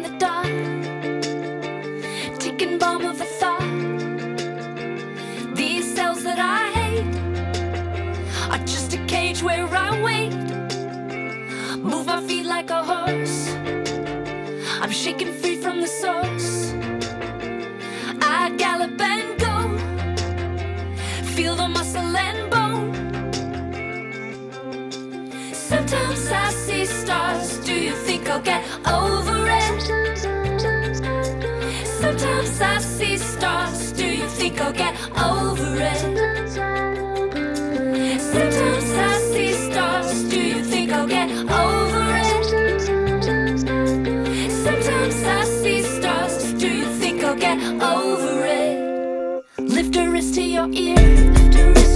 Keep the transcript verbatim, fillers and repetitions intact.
the dark, ticking bomb of a thought. These cells that I hate are just a cage where I wait. Move my feet like a horse, I'm shaking free from the source. I gallop and go, feel the muscle and bone. Sometimes I see stars, do you think I'll get over it? Sometimes I see stars, do you think I'll get over it? Sometimes I see stars, do you think I'll get over it? Sometimes I see stars, do you think I'll get over it? Lift a wrist to your ear, lift a wrist.